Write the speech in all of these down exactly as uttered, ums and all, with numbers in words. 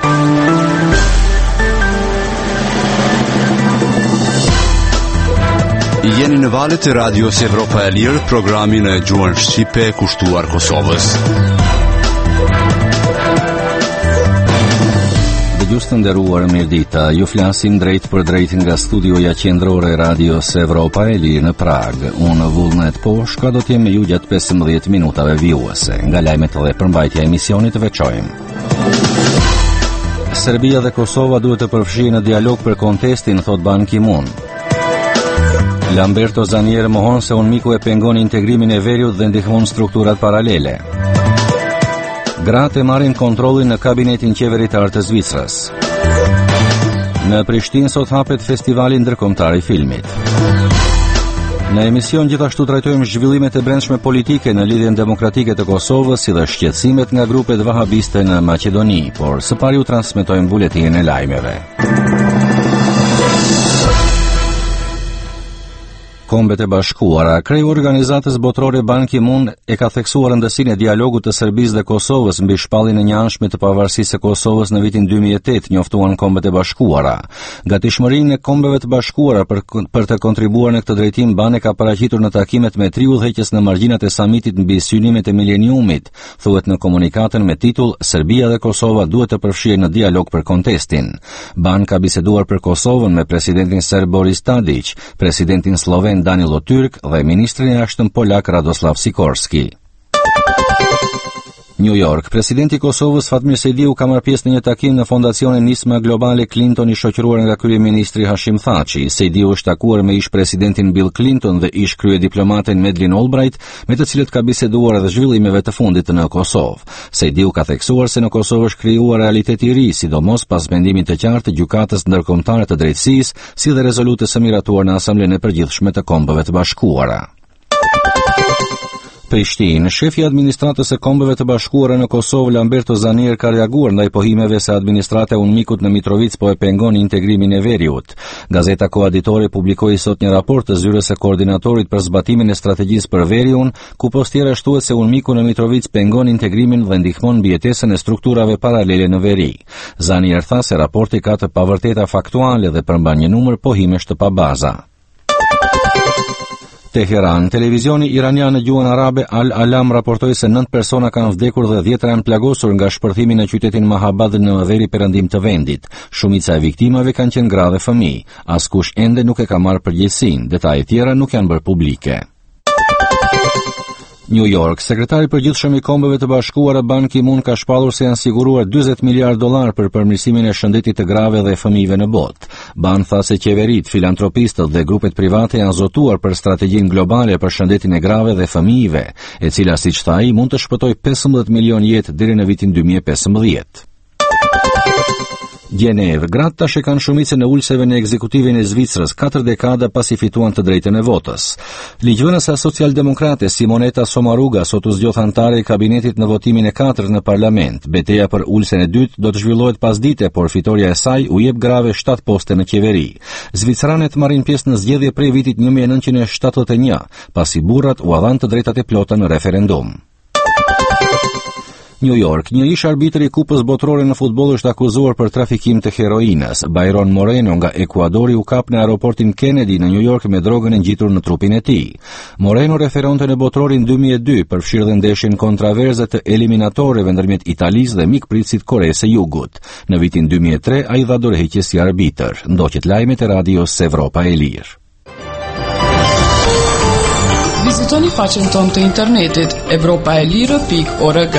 Jeni në valët e radios Evropa e Lirë, programin e gjuhën shqipe kushtuar Kosovës. Dëgjues të nderuar, mirëdita. Ju flasim drejt për drejt nga studioja qendrore e radios Evropa e Lirë në Prag. Unë Vullnet Poshka do të jem me ju gjatë pesëmbëdhjetë minutave vijuese. Nga lajmet dhe përmbajtja e emisionit veçojmë. Serbia dhe Kosova duhet të përfshihen në dialog për kontestin, thot Ban Ki-moon. Lamberto Zanier mohon se UNMIKu e pengon integrimin e veriut dhe ndihmon strukturat paralele. Gratë e marrin kontrollin në kabinetin qeveritar të Zvicrës. Në Prishtinë sot hapet festivali ndërkombëtar i filmit. Në emision gjithashtu trajtojmë zhvillimet e brendshme politike në lidhjen demokratike të Kosovës, si dhe shqetësimet nga grupet vahabiste në Maqedoni, por së pari u transmetojmë buletinin e lajmeve. Kombet e Bashkuara, kreu organizatës botërore Ban Ki-moon e ka theksuar rëndësinë e dialogut të Serbisë dhe Kosovës mbi shpalljen e një anshme të pavarësisë së Kosovës në vitin dy mijë e tetë, njoftuan Kombet e Bashkuara. Gatishmërinë e Kombeve të Bashkuara për, për të kontribuar në këtë drejtim, Ban e ka paraqitur në takimet me tri udhëheqës në margjinat e samitit mbi synimet e mileniumit, thuhet në komunikatën me titull Serbia dhe Kosova duhet të përfshihen në dialog për kontestin. Ban ka biseduar për Kosovën me presidentin serb Boris Tadić, presidentin sloven Danilo Tyrk dhe ministrin e jashtëm polak Radoslav Sikorski. New York, presidenti i Kosovës Fatmir Sejdiu ka marrë pjesë në një takim në fondacionin Nisma Globale Clinton i shoqëruar nga kryeministri Hashim Thaçi. Sejdiu është takuar me ish presidentin Bill Clinton dhe ish kryediplomaten Madeleine Albright, me të cilët ka biseduar edhe zhvillimeve të fundit në Kosovë. Sejdiu ka theksuar se në Kosovë është krijuar realitet i ri, sidomos pas vendimit të qartë të Gjykatës Ndërkombëtare të Drejtësisë, si dhe rezolutës së miratuar në Asamblenë e Përgjithshme të Kombeve të Bashkuara. Prishtinë, shefi i administratës së Kombeve të Bashkuara në Kosovë Lamberto Zanier ka reaguar ndaj pohimeve se administrata e UNMIKut në Mitrovic po e pengon integrimin e veriut. Gazeta Koaditore publikoi sot një raport të zyrës së koordinatorit për zbatimin e strategjisë për veriun, ku postiera shtuhet se UNMIKu në Mitrovic pengon integrimin dhe ndihmon mbijetesën e strukturave paralele në veri. Zanier tha se raporti ka të pavërteta faktuale dhe përmban një numër pohimesh të pabaza. Teheran, televizioni iranian në gjuhën arabe Al Alam raportoi se nëntë persona kanë vdekur dhe dhjetra janë plagosur nga shpërthimi në qytetin Mahabad në veri perëndim të vendit. Shumica e viktimave kanë qenë gra dhe fëmijë. Askush ende nuk e ka marrë përgjegjësinë. Detajet tjera nuk janë bërë publike. New York, sekretari i përgjithshëm i Kombeve të Bashkuara Ban Ki-moon ka shpallur se janë siguruar dyzet miliardë dollar për përmirësimin e shëndetit të grave dhe fëmijëve në botë. Ban tha se qeverit, filantropistët dhe grupet private janë zotuar për strategjinë globale për shëndetin e grave dhe fëmijëve, e cila siç tha ai mund të shpëtojë pesëmbëdhjetë milion jetë deri në vitin dy mijë e pesëmbëdhjetë. Gjenevë, gratë tash e kanë shumicën e ulseve në ekzekutivin e Zvicrës, katër dekada pasi fituan të drejtën e votës. Ligjvënësa socialdemokrate Simoneta Sommaruga sot u zgjodh antare e kabinetit në votimin e katërt në parlament. Betejë për ulsen e dytë do të zhvillohet pasdite, por fitoria e saj u jep grave shtatë poste në qeveri. Zvicranet marrin pjesë në zgjedhje prej vitit një mijë e nëntëqind e shtatëdhjetë e një, pasi burrat u dhanë të drejtat e plota në referendum. New York, një ish arbitër i kupës botërore në futboll është akuzuar për trafikim të heroinës. Byron Moreno nga Ekuadori u kap në aeroportin Kennedy në New York me drogën e ngjitur në trupin e tij. Moreno referonte në botrorin dy mijë e dy, përfshirë dhe ndeshjen kontraverze të eliminatoreve ndërmjet Italisë dhe mikpritësit Koresë së Jugut. Në vitin dy mijë e tre ai dha dorëheqje si arbitër. Ndoqet lajmet e radios Evropa e Lirë. Vizitoni faqen tonë të internetit evropa e lirë pikë org.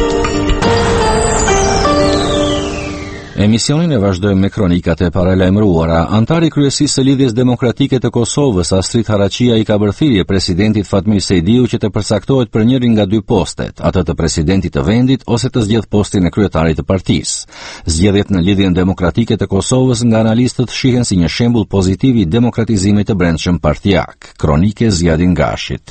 Emisionin e vazhdojmë me kronikat e paralajmëruara. Antari i kryesisë së Lidhjes Demokratike të Kosovës, Astrid Haraçia, i ka bërë thirrje presidentit Fatmir Sejdiu që të përcaktohet për njërin nga dy postet, atë të presidentit të vendit ose të zgjedh postin e kryetarit të partisë. Zgjedhjet në Lidhjen Demokratike të Kosovës nga analistët shihen si një shembull pozitiv i demokratizimit të brendshëm partijak. Kronike Zjadin Gashit.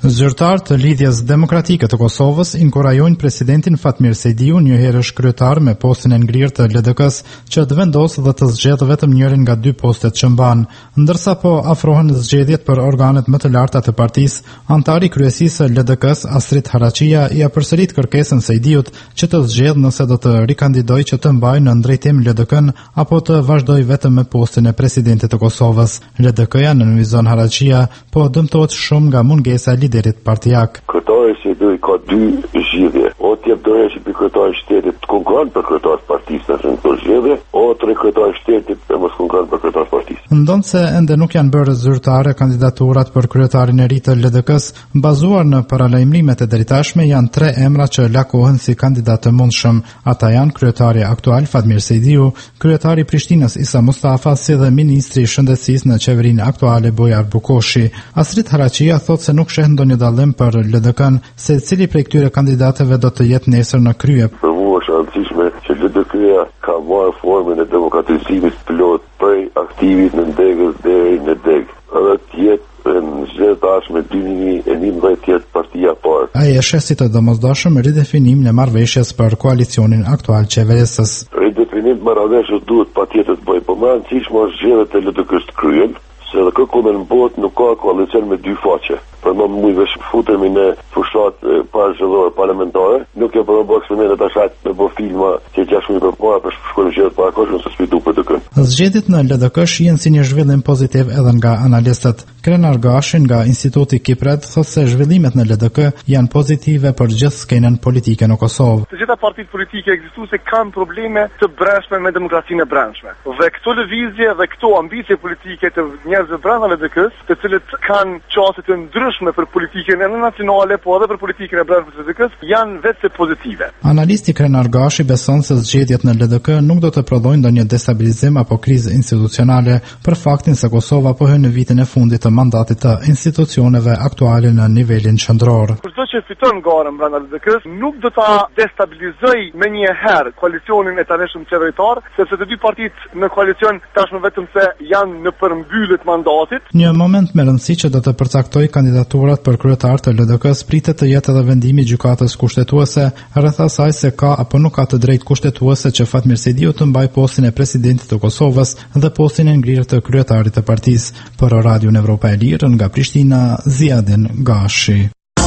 Zyrtar të Lidhjes Demokratike të Kosovës inkurajojnë presidentin Fatmir Sejdiu, një herësh kryetar me postin e ngrirë të L D K-s, që të vendosë dhe të zgjedhë vetëm njërin nga dy postet që mban. Ndërsa po afrohen zgjedhjet për organet më të larta të partisë, antari kryesisë së L D K-s, Astrid Haraçia, ia përsërit kërkesën Sejdiut që të zgjedhë nëse do të rikandidojë që të mbajë në drejtim L D K-n apo të vazhdojë vetëm me postin e presidentit të Kosovës. L D K-ja, nënvizon Haraçia, po dëmtohet shumë nga mungesa e liderit partijak. Kryetari Sejdiu ka dy zgjedhje. O të jep dorë që kryetari i shtetit të konkuron për kryetar të partisë në këtë zgjedhje, o të kryetari i shtetit të mos konkuron për kryetar të partisë. Ndonse ende nuk janë bërë zyrtare kandidaturat për kryetarin e ri të L D K-s, bazuar në paralajmërimet e dritashme, janë tre emra që lakohen si kandidat të mundshëm. Ata janë kryetari aktual Fatmir Sejdiu, kryetari i Prishtinës Isa Mustafa, si dhe ministri i shëndetësisë në qeverinë aktuale Bujar Bukoshi. Astrid Haraçia thotë se nuk sheh ndonjë dallim për L D K-n, se cili prej këtyre kandidatëve do të jetë nesër në krye. Për mua është rëndësishme që L D K-ja ka marrë formën e demokratizimit plot prej aktivit në ndegës deri në deg. Edhe të jetë në zgjedhje dy mijë e njëmbëdhjetë tjetë partia parë. Ai e sheh si të domosdoshëm ridefinimin e marrëveshjes për koalicionin aktual qeverisës. Ridefinim të marrëveshjes duhet patjetër të bëjë, por më rëndësishme është zgjedhjet e L D K-s të kryen, se edhe kërko me në botë nuk ka koalicion me dy faqe. Për më mujve futemi në fushat para zgjedhore parlamentare, nuk e përdo bëhë eksperimente të ashat me bo filma që që ashtu një për para për shkojnë zgjedhjet para koshme se spitu për të kënë. Zgjedhjet në L D K shihen si një zhvillim pozitiv edhe nga analistët. Krenar Gashi nga Instituti Kipred thotë se zhvillimet në L D K janë pozitive për gjithë skenën politike në Kosovë. Të gjitha partitë politike ekzistuese kanë probleme të brendshme me demokracinë e brendshme. Dhe këto lëvizje dhe këto ambicie politike të njerëzve brenda L D K-s, të cilët kanë çështje të ndryshme për politikën e nacionale, po edhe për politikën e brendshme të L D K-s, janë vetë pozitive. Analisti Krenar Gashi beson se zgjedhjet në L D K nuk do të prodhojnë ndonjë destabilizim apo krizë institucionale për faktin se Kosova po hyn në vitin e fundit të mandatit të institucioneve aktuale në nivelin qendror. Çdo që fiton garën brenda L D K-s nuk do ta destabilizojë më një herë koalicionin e tanishëm qeveritar, sepse të dy partitë në koalicion tashmë vetëm se janë në përmbyllje të mandatit. Një moment me rëndësi që do të përcaktoj kandidaturat për kryetar të L D K-s pritet të jetë edhe vendimi i gjykatës kushtetuese rreth asaj se ka apo nuk ka të drejtë kushtetuese që Fatmir Sejdiu të mbajë postin e presidentit të Kosovës dhe postin e ngrirë të kryetarit të partisë. Për Radion Evropa e Lirë nga Prishtina, Ziadin Gashi.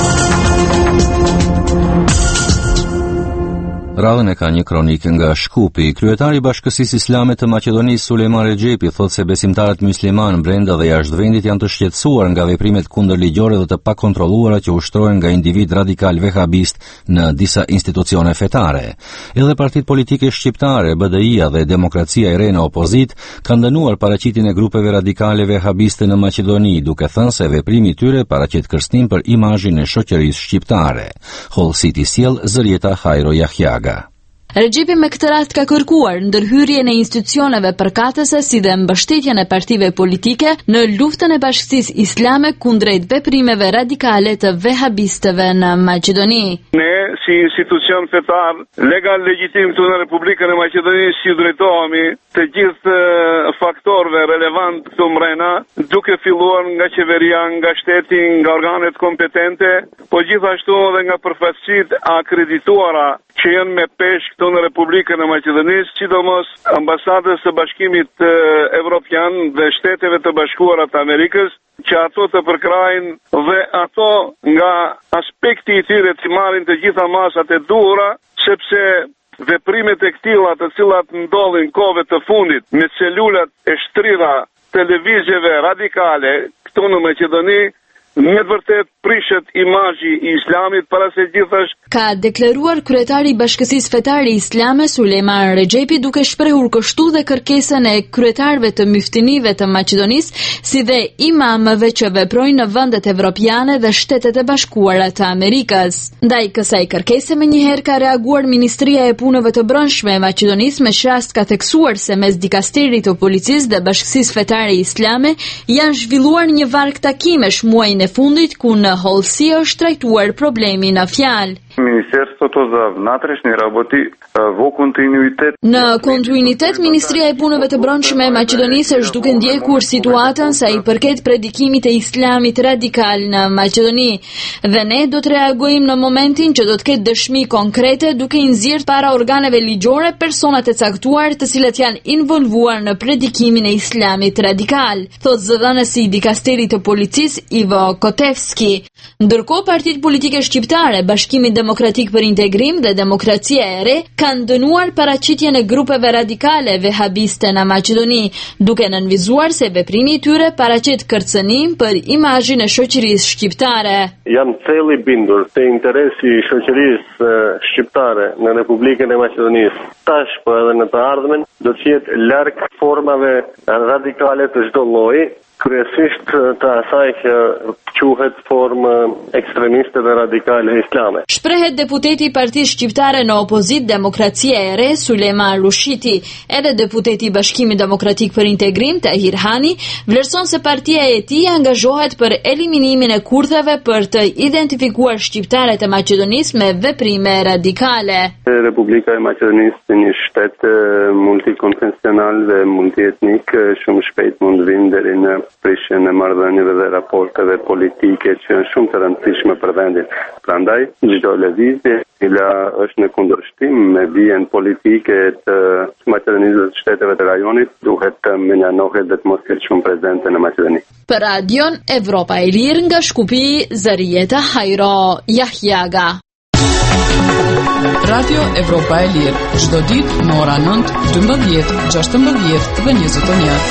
Radhën e ka një kronik nga Shkupi. Kryetari i Bashkësisë Islame të Maqedonisë Sulejman Rexhepi thotë se besimtarët musliman brenda dhe jashtë vendit janë të shqetësuar nga veprimet kundërligjore dhe të pakontrolluara që ushtrohen nga individ radikal vehabist në disa institucione fetare. Edhe partitë politike shqiptare, B D I-a dhe Demokracia e Re në opozit kanë dënuar paraqitjen e grupeve radikale vehabiste në Maqedoni, duke thënë se veprimi i tyre paraqet kërcënim për imazhin e shoqërisë shqiptare. Hall City sjell Zërieta Hajro Jahjaga. Rexhepi me këtë rast ka kërkuar ndërhyrjen e institucioneve përkatëse si dhe mbështetjen e partive politike në luftën e Bashkisë Islame kundrejt veprimeve radikale të vehabistëve në Maqedoni. Ne si institucion fetar legal legjitim këtu në Republikën e Maqedonisë si drejtohemi të gjithë faktorëve relevant këtu mrena, duke filluar nga qeveria, nga shteti, nga organet kompetente, po gjithashtu edhe nga përfaqësitë akredituara që janë me peshë këtu në Republikën e Maqedonisë, sidomos ambasadës së Bashkimit Evropian dhe Shteteve të Bashkuara të Amerikës, që ato të përkrajnë dhe ato nga aspekti i tyre të marrin të gjitha masat e duhura, sepse veprimet e këtilla të cilat ndodhin kohëve të fundit me celulat e shtrira televizjeve radikale këtu në Maqedoni, në të vërtet prishet imazhi i Islamit para se gjithash. Ka deklaruar kryetari i Bashkësisë Fetare Islame Sulejman Rexhepi, duke shprehur kështu dhe kërkesën e kryetarëve të myftinive të Maqedonisë si dhe imamëve që veprojnë në vendet evropiane dhe Shtetet e Bashkuara të Amerikës. Ndaj kësaj kërkese menjëherë ka reaguar Ministria e Punëve të Brendshme e Maqedonisë, me rast ka theksuar se mes dikasterit të policisë dhe Bashkësisë Fetare Islame janë zhvilluar një varg takimesh muajin e fundit ku në hollësi është trajtuar problemi në fjalë. Министерството за внатрешни работи во континуитет. Në kontinuitet, Ministria e Punëve të Brendshme e Maqedonisë është duke ndjekur situatën sa i përket predikimit e Islamit radikal në Maqedoni dhe ne do të reagojmë në momentin që do të ketë dëshmi konkrete duke i nxjerrë para organeve ligjore personat e caktuar të cilët janë involvuar në predikimin e Islamit radikal, thot zëdhënësi i dikasterit të policisë Ivo Kotevski. Ndërkohë, partitë politike shqiptare, Bashkimi Demokratik për Integrim dhe Demokracia e Re kanë dënuar paraqitjen e grupeve radikale vehabiste në Maqedoni, duke nënvizuar se veprimi i tyre paraqet kërcënim për imazhin e shoqërisë shqiptare. Jam thellë i bindur se interesi i shoqërisë shqiptare në Republikën e Maqedonisë, tash po edhe në të ardhmen, do të jetë larg formave radikale të çdo lloji, kryesisht të asaj që quhet formë ekstremiste dhe radikale islame. Shprehet deputeti i Partisë Shqiptare në Opozit Demokracia e Re, Sulejman Rushiti, edhe deputeti i Bashkimit Demokratik për Integrim, Tahir Hani, vlerëson se partia e tij angazhohet për eliminimin e kurtheve për të identifikuar shqiptarët e Maqedonisë me veprime radikale. Republika e Maqedonisë një shtet multikonfesional dhe multietnik, shumë shpejt mund vinë deri në prishjen e marrëdhënieve dhe raporteve politike që janë shumë të rëndësishme për vendin. Prandaj, çdo lëvizje e cila është në kundërshtim me vijën politike të Maqedonisë dhe shteteve të rajonit duhet të menjanohet dhe të mos ketë shumë prezente në Maqedoni. Për Radion Evropa e Lirë nga Shkupi, Zarieta Hajro Jahjaga. Radio Evropa e Lirë, çdo ditë në ora nëntë, dymbëdhjetë, gjashtëmbëdhjetë dhe njëzet e një.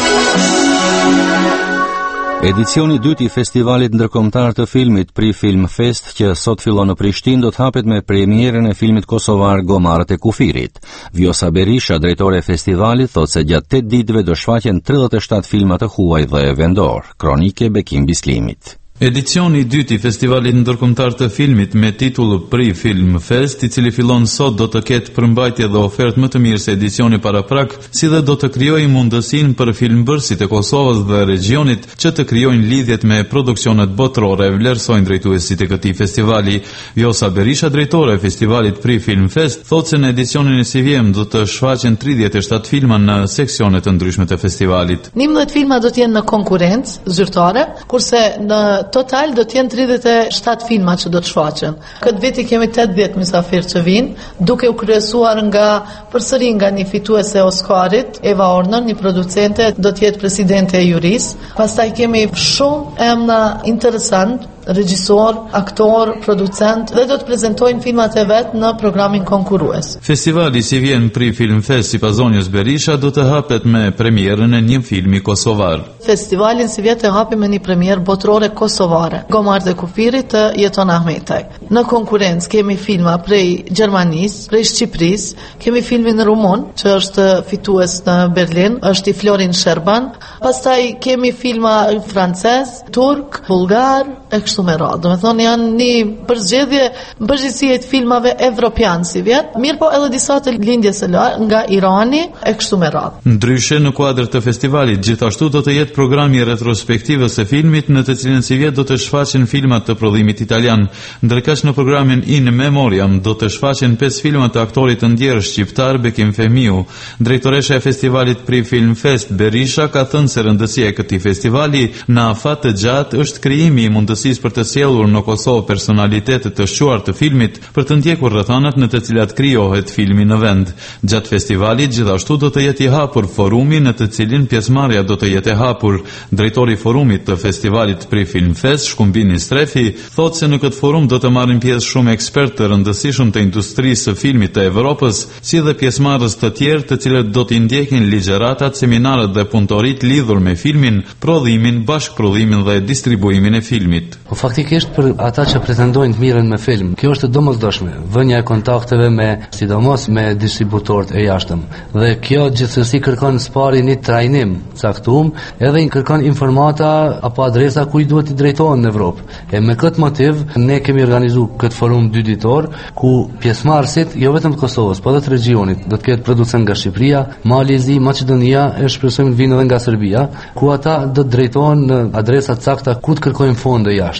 Edicioni i dytë i festivalit ndërkombëtar të filmit Pri Film Fest, që sot fillon në Prishtinë, do të hapet me premierën e filmit kosovar Gomarët e Kufirit. Vjosa Berisha, drejtore e festivalit, thotë se gjatë tetë ditëve do shfaqen tridhjetë e shtatë filma të huaj dhe vendor. Kronike Bekim Bislimit. Edicioni i dytë i festivalit ndërkombëtar të filmit me titull Pri Film Fest, i cili fillon sot, do të ketë përmbajtje dhe ofertë më të mirë se edicioni paraprak, si dhe do të krijojë mundësinë për filmbërësit e Kosovës dhe regionit që të krijojnë lidhjet me produksionet botërore, vlerësojnë drejtuesit e këtij festivali. Vjosa Berisha, drejtore e festivalit Pri Film Fest, thotë se në edicionin e si vjem do të shfaqen tridhjetë e shtatë filma në seksionet të ndryshme të festivalit. njëmbëdhjetë filma do të jenë në konkurrencë zyrtare, kurse në total do të jenë tridhjetë e shtatë filma që do të shfaqen. Këtë vit i kemi tetëdhjetë mysafirë që vinë, duke u kryesuar nga përsëri nga një fituese e Oscarit, Eva Orner, një producente, do të jetë presidente e juris. Pastaj kemi shumë emra interesant, regjisor, aktor, producent, dhe do të prezantojnë filmat e vet në programin konkurrues. Festivali si vjen Pri Film Fest, sipas zonjës Berisha, do të hapet me premierën e një filmi kosovar. Festivalin si vjet e hapi me një premier botërore kosovare, Gomarët e Kufirit të Jeton Ahmetaj. Në konkurrencë kemi filma prej Gjermanisë, prej Shqipërisë, kemi filmin rumun, që është fitues në Berlin, është i Florin Sherban. Pastaj kemi filma francez, turk, bulgar, e kështu me radhë. Do me thonë janë një përzgjedhje përgjithësi të filmave evropian si vjet, mirë po edhe disa të lindjes së lartë nga Irani e kështu me radhë. Ndryshe, në kuadër të festivalit gjithashtu do të jetë programi retrospektivës së filmit, në të cilin si vjet do të shfaqen filmat të prodhimit italian. Ndërkaq në programin In Memoriam do të shfaqen pesë filma të aktorit të ndjerë shqiptar Bekim Femiu. Drejtoresha e festivalit Pri Film Fest Berisha ka thënë se rëndësia e këtij festivali në afat të gjatë është krijimi i mundësisë për të sjellur në Kosovë personalitete të shquar të filmit për të ndjekur rrethanat në të cilat krijohet filmi në vend. Gjatë festivalit gjithashtu do të jetë i hapur forumi në të cilin pjesëmarrja do të jetë e hapur. Drejtori i forumit të festivalit Pri Film Fest, Shkumbini Strefi, thotë se në këtë forum do të marrin pjesë shumë ekspertë të rëndësishëm të industrisë së filmit të Evropës, si dhe pjesëmarrës të tjerë të cilët do t'i ndjekin ligjëratat, seminarët dhe punëtorit lidhur me filmin, prodhimin, bashkëprodhimin dhe distribuimin e filmit. Po faktikisht për ata që pretendojnë të mirën me film, kjo është domosdoshme, vënia e kontakteve me, sidomos me distributorët e jashtëm. Dhe kjo gjithsesi kërkon spari një trajnim caktuar, edhe i kërkon informata apo adresa ku i duhet të drejtohen në Evropë. E me këtë motiv ne kemi organizuar këtë forum dy ditor ku pjesëmarrësit jo vetëm të Kosovës, por edhe të regionit, do të ketë producent nga Shqipëria, Malezi, Maqedonia, e shpresojmë të vinë edhe nga Serbia, ku ata do të drejtohen në adresa të sakta ku të kërkojnë fonde jashtë.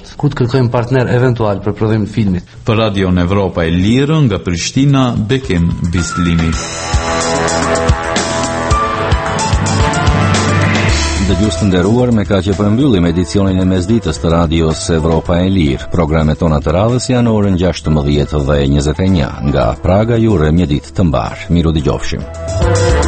është ku të kërkojmë partner eventual për prodhim të filmit. Për Radion Evropa e Lirë nga Prishtina, Bekim Bislimi. Dëgjues të nderuar, me kaq e përmbyllim edicionin e mesditës të Radios Evropa e Lirë. Programet tona të radhës janë orën gjashtëmbëdhjetë dhe njëzet e një. Nga Praga ju urojmë një ditë të mbar. Miru dëgjofshim.